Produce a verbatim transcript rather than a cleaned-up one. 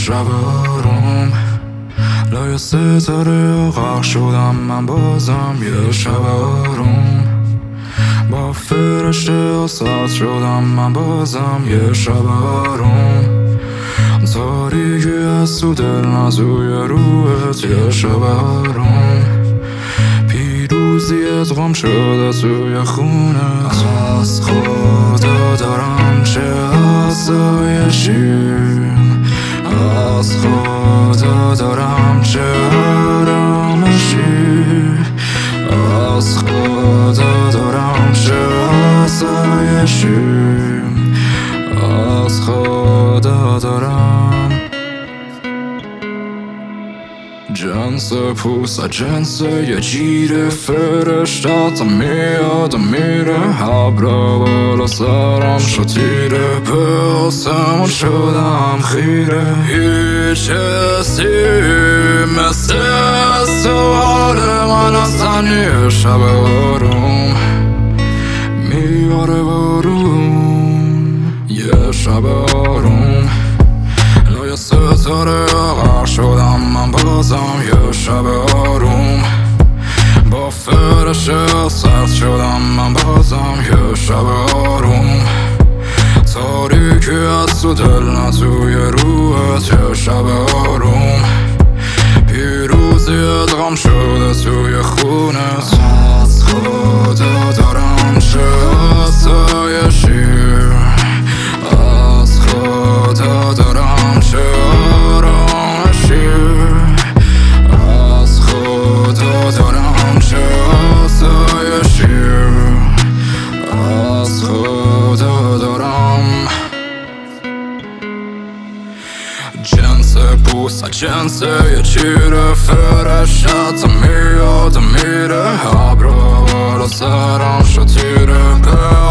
شب آروم لای ستاره غرق شدم من بازم یه شب آروم با فرشته ساز شدم من بازم یه شب آروم تاریکی از تو دل نزوی روحت یه شب آروم پیروزیت غم شده توی خونت از خدا دارم چه آسایشی از خدا دارم چه آرامشی از خدا دارم چه آسایشی از خدا دارم جنس پوست جنس یه جیر فرشتت میاد میره حبرا بالا سرم شد تیره به آسمون شدم خیره هیچ حسی مثل سوال من اصلا یه شب آروم میاره بارون یه شب آروم لای ستاره غرق شدم من بازم یه شب آروم با فرشته سرد شدم من بازم یه شب آروم تاریکی از تو دل نه توی روحت یه شب آروم پیروزیت غم شده توی خونت از خدا دارم چه آسایشی از خدا دارم چه آرامشی از خدا دارم چه آسایشی از خدا دارم جنس پوست جنس یه چیر فرشتت میاد میره حبرا بالا سرم شد تیره